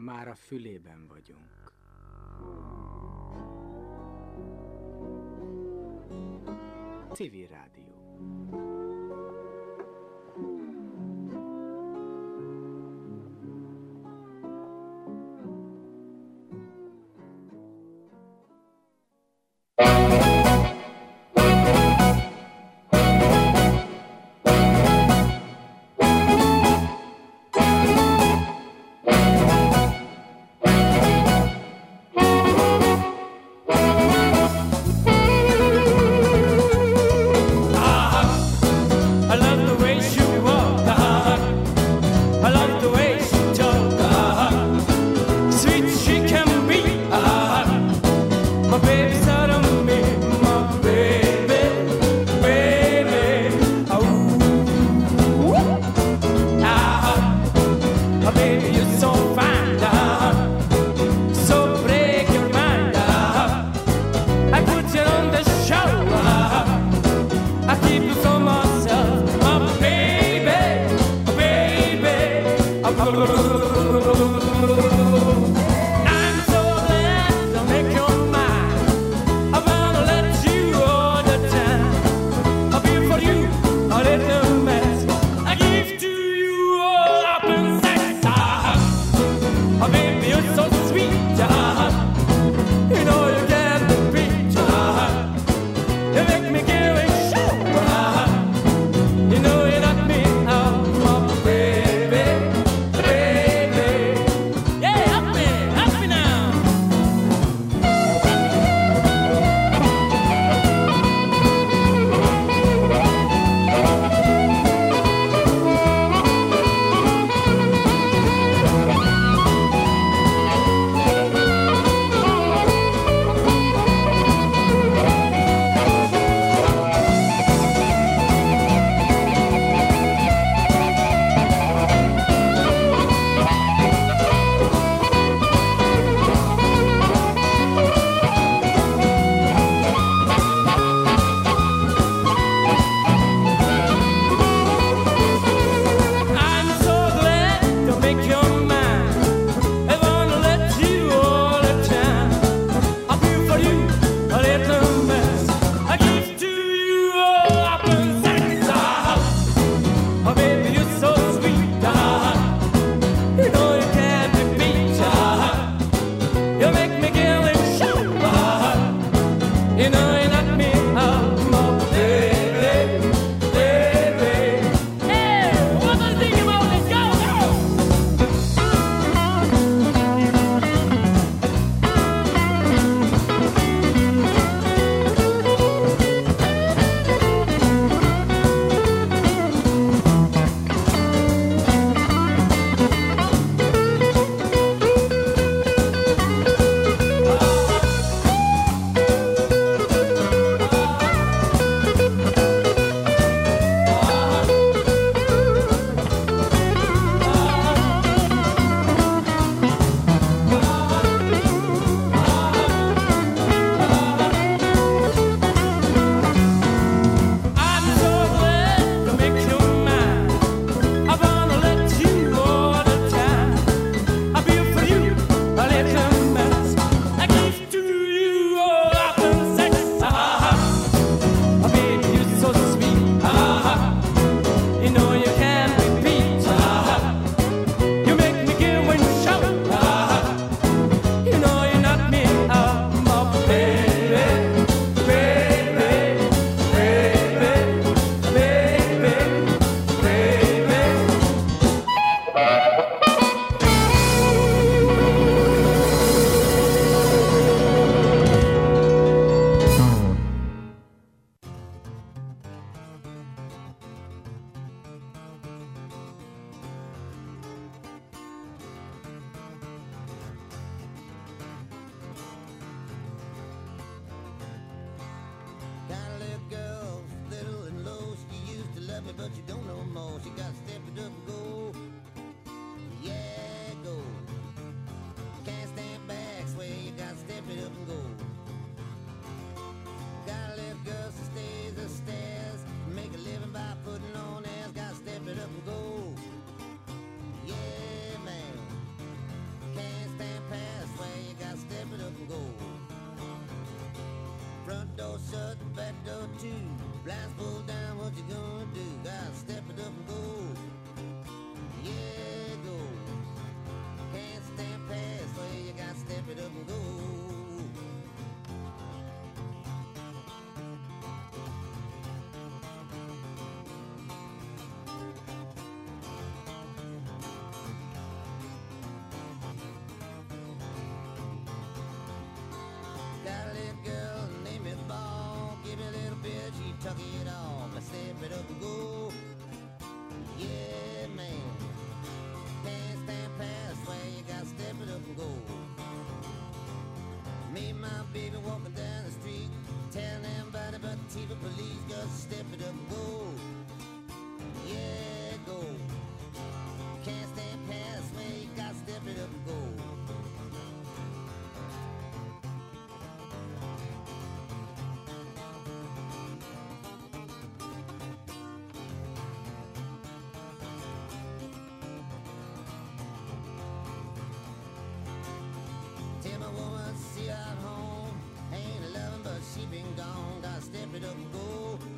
már a fülében vagyunk. Civil Rádió. but you don't know more. She got to step it up and go. Yeah, go. Can't stand back, swear you got to step it up and go. Gotta let girls who stays the stairs. Make a living by putting on airs. Gotta step it up and go. Yeah, man. Can't even police, just step it up and go. Yeah, go. Can't stand past when you got to step it up and go. Tell my woman, see her at home. Ain't 11, but she been gone. Gotta step it up and go.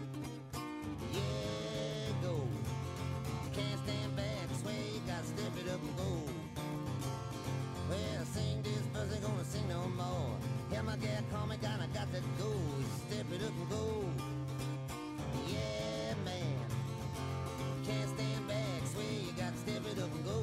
Yeah, go. Can't stand back, swear you gotta step it up and go. Well, sing this, but ain't gonna sing no more. Yeah, my gal call me, I got to go. Step it up and go. Yeah, man. Can't stand back, swear you gotta step it up and go.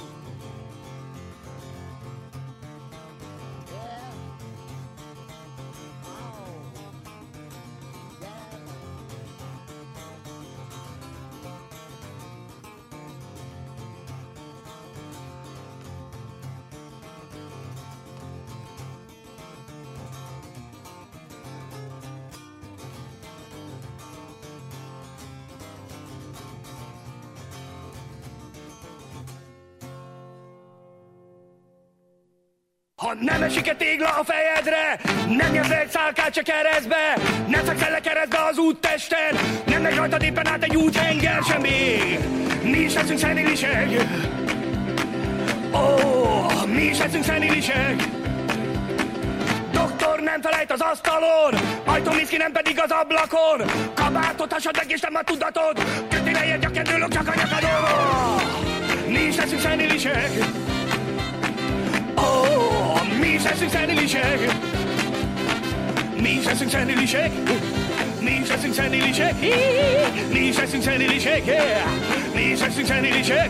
Ha nem esik egy tégla a fejedre, nem nyomsz egy szálkát se keresztbe, nem fekszel le keresztbe az úttesten, nem megy rajtad éppen át egy úthenger sem még. Mi is leszünk szenilisek, mi is leszünk szenilisek. Doktor nem felejt az asztalon, ajtómiszki nem pedig az ablakon. Kabátot hasad meg és nem a tudatod, köti lejjed a kedőlök csak a nyakadon. Mi is leszünk szenilisek, mi is leszünk szenilisek. Mi is leszünk szenilisek. Mi is leszünk szenilisek. Mi is leszünk szenilisek. Mi is leszünk szenilisek.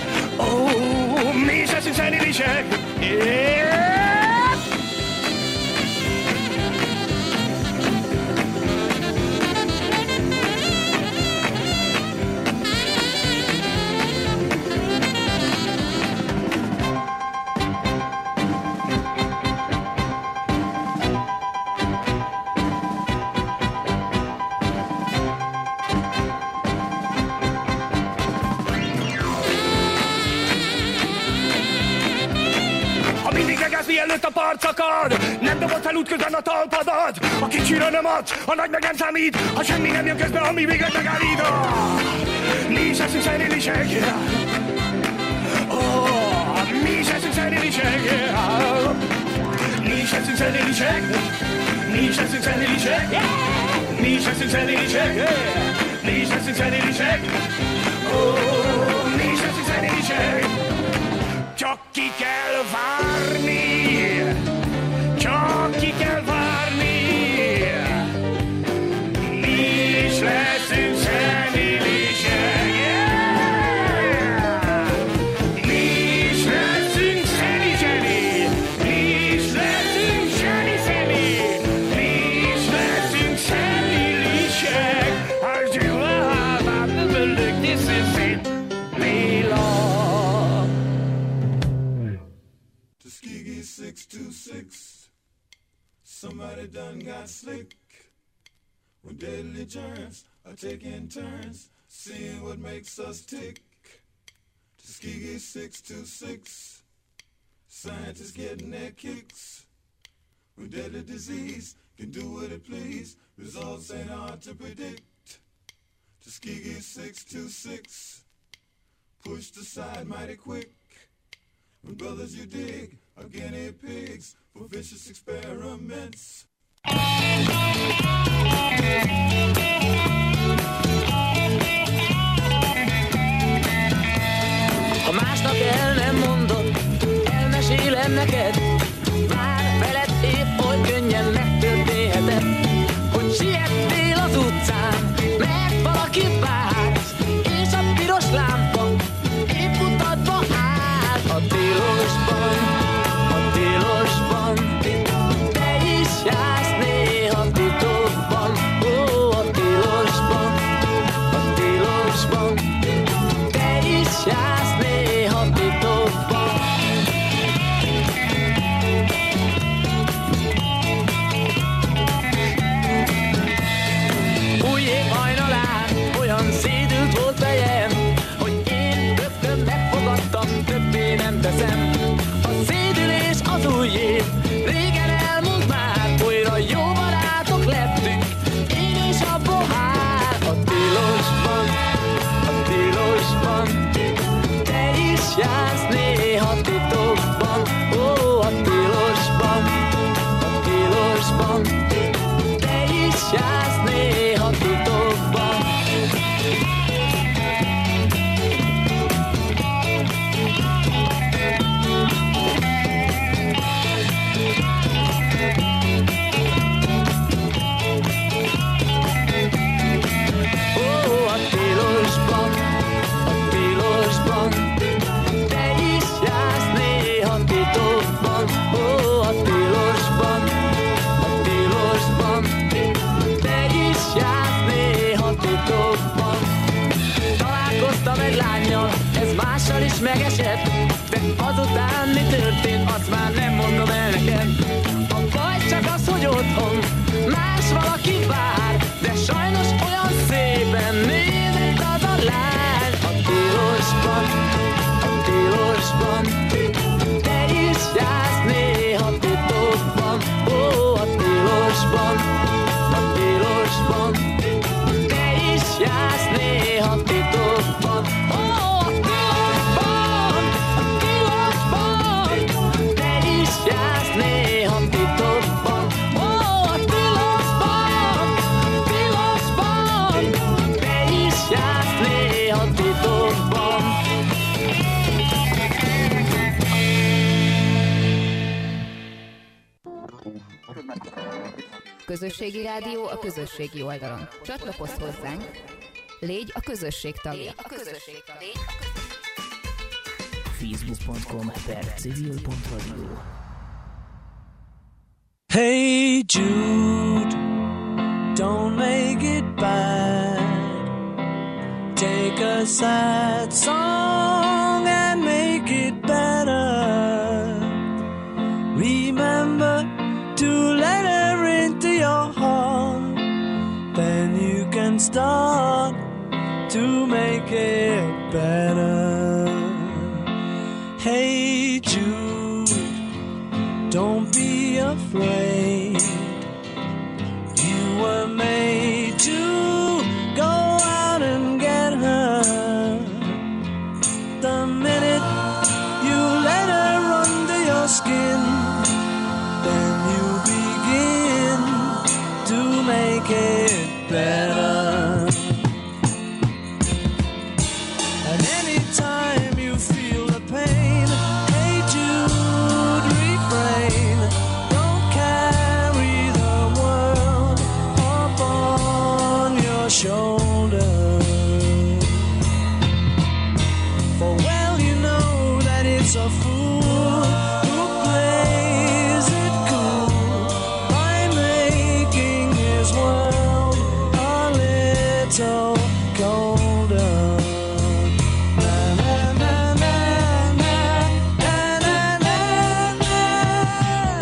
Mi is leszünk szenilisek. Mielőtt a part szakad, nem dobod fel útközben a talpadat. A kicsire nem adsz, a nagy meg nem számít, ha semmi nem jön közben, ami véglet megállít. Mi is leszünk szenilisek. Mi is leszünk szenilisek. Mi is leszünk szenilisek. Mi is leszünk szenilisek. Mi is leszünk szenilisek. Mi is leszünk szenilisek. Mi is leszünk szenilisek. Csak ki kell várni. Csak ki kell várni. Mi is leszünk szenilisek. Mi is leszünk szeni-zseni. Mi is leszünk zseni-zeni. Mi is leszünk szenilisek. As you are, look, this is it. Tuskegee 626. Somebody done got slick. When deadly germs are taking turns, seeing what makes us tick. Tuskegee 626. Scientists getting their kicks. When deadly disease can do what it please, results ain't hard to predict. Tuskegee 626. Pushed aside mighty quick. When brothers you dig are guinea pigs for vicious experiments. Ha másnak el nem mondod, elmesélem neked. Már veled épp oly könnyen megtörténhetett, hogy siettél az utcán, mert valaki várt, és a piros lámpa épp utadba áll. A tilosban, a tilosban, te is jársz néha titokban. Ó, a tilosban, a tilosban, te is jársz néha titokban. voltam egy lánnyal, ez mással is megesett. De azután mi történt, azt már nem mondom el neked. A baj csak az, hogy otthon más valaki vár, de sajnos olyan szépen nézett az a lány. A tilosban, te is jársz néha titokban. Ó, a tilosban, te is jársz néha titokban. Ó, a tilosban, te is jársz néha titokban. Ó, a tilosban, te is jársz néha titokban. Közösségi rádió a közösségi oldalon. Csatlakozz hozzánk, légy a közösség tagja. Facebook.com/civil.radio. Hey Jude, don't make it bad. Take a sad song and make it better. Remember to let her into your heart, then you can start to make it better. Hey Jude, don't be afraid. You were made to go out and get her. The minute you let her under your skin, then you begin to make it better. And anytime you feel the pain, hey Jude, refrain. Don't carry the world upon your shoulder. For well you know that it's a fool who plays it cool by making his world a little colder. Na, na, na, na, na, na, na, na.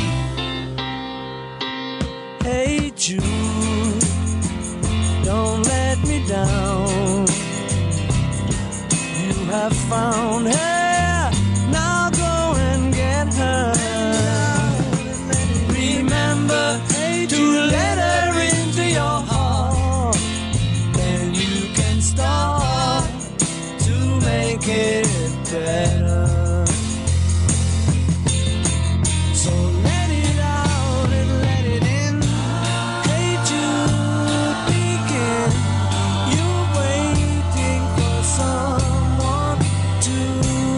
Hey Jude, don't let me down. You have found her, now go and get her. Remember to let her into your heart, then you can start to make it better. So let it out and let it in. Hey Jude, begin. You're waiting for someone to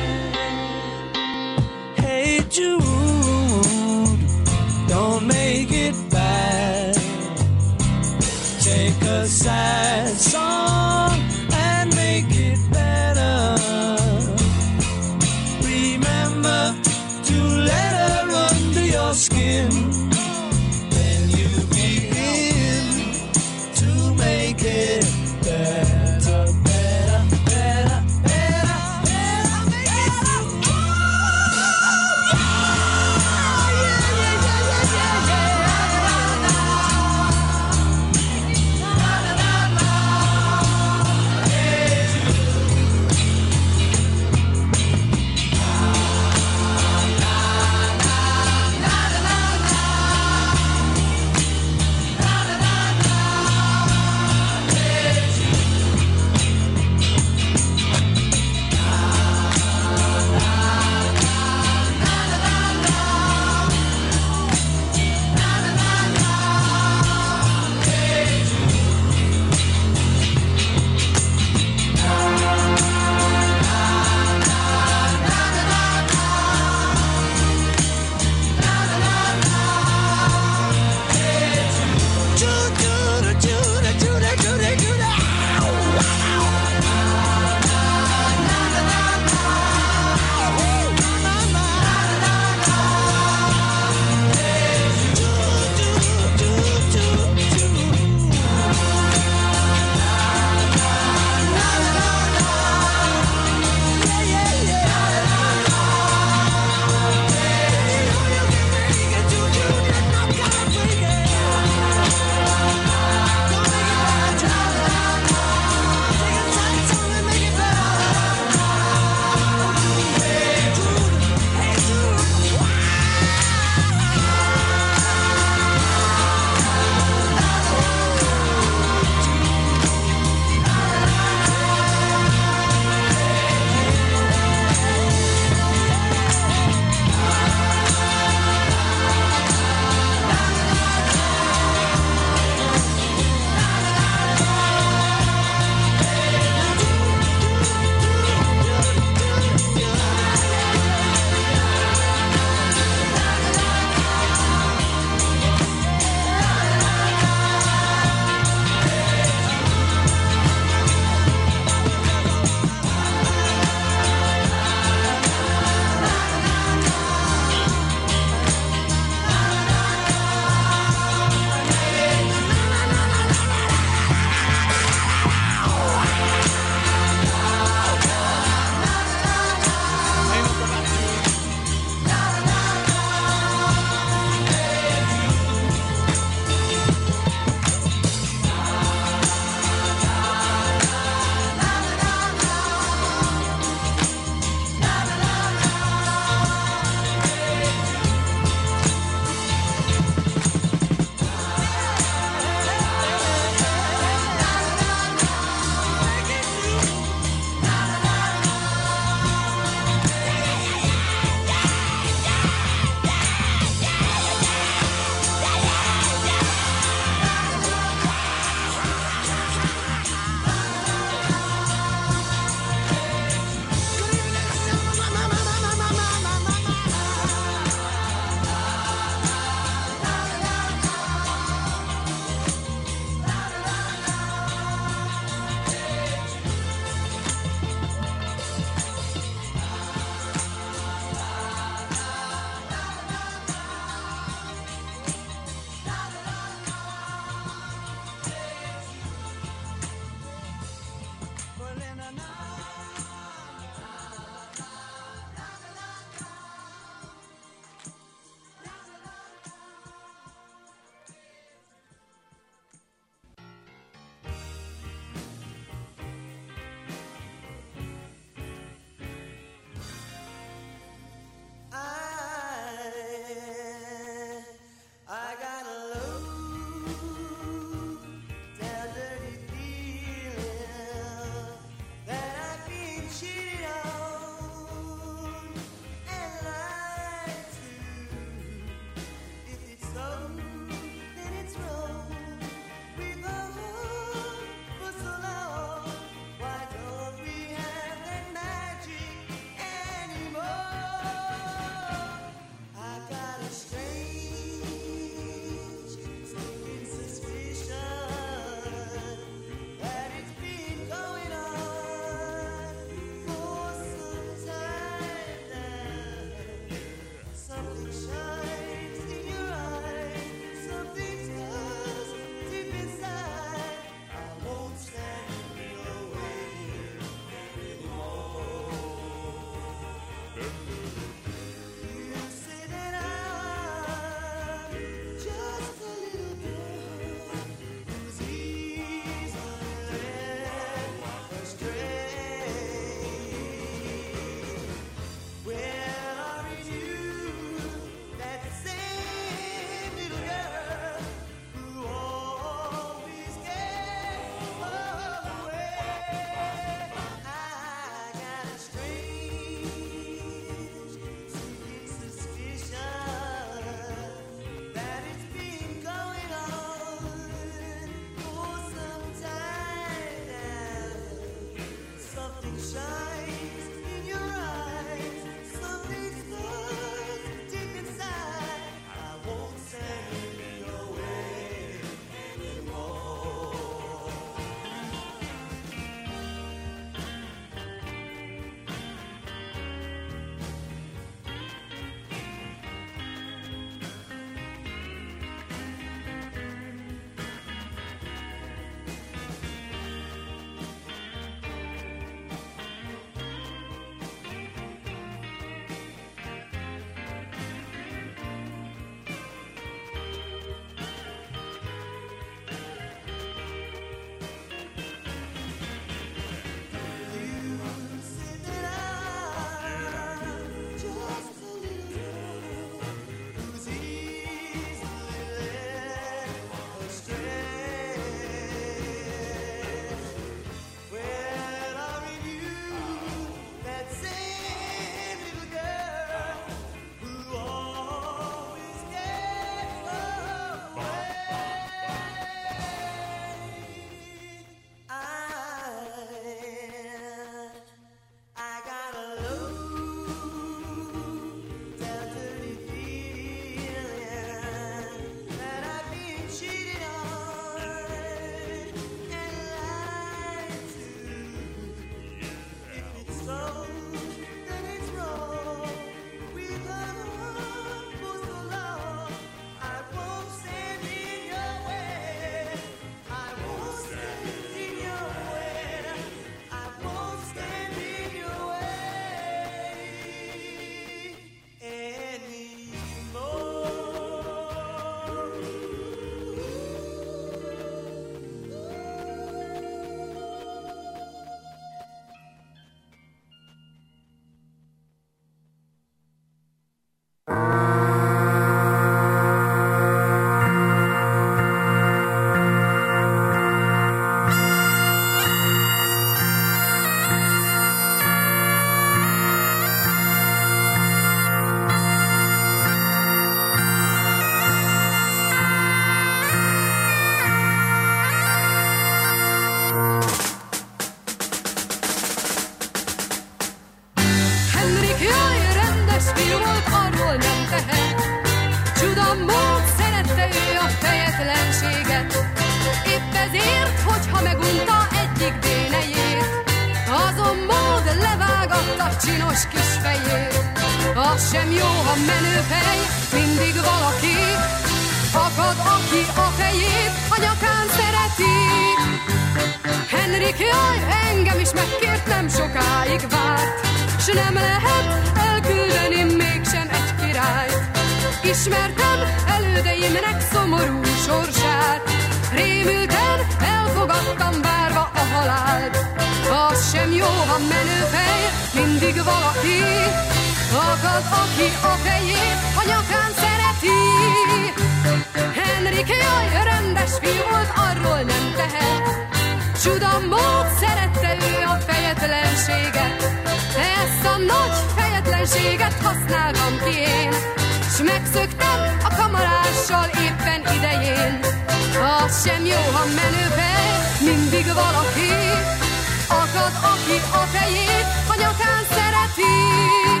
Az sem jó, ha menőfej, mindig valaki. Akad, aki a fejét a nyakán szereti. Henrik, jaj, engem is megkért, nem sokáig várt, s nem lehet elküldeni mégsem egy királyt. Ismertem elődeimnek szomorú sorsát, rémülten elfogadtam várva a halált. Az sem jó, ha menőfej, mindig valaki. Akad, aki a fejét a nyakán szereti. Henrik, jaj, rendes fiú volt, arról nem tehet. Csuda mód szerette ő a fejetlenséget. Ezt a nagy fejetlenséget használtam ki én, s megszöktem a kamarással éppen idején. Az sem jó, ha menőfej, mindig valaki. Akad, aki a fejét a nyakán szereti.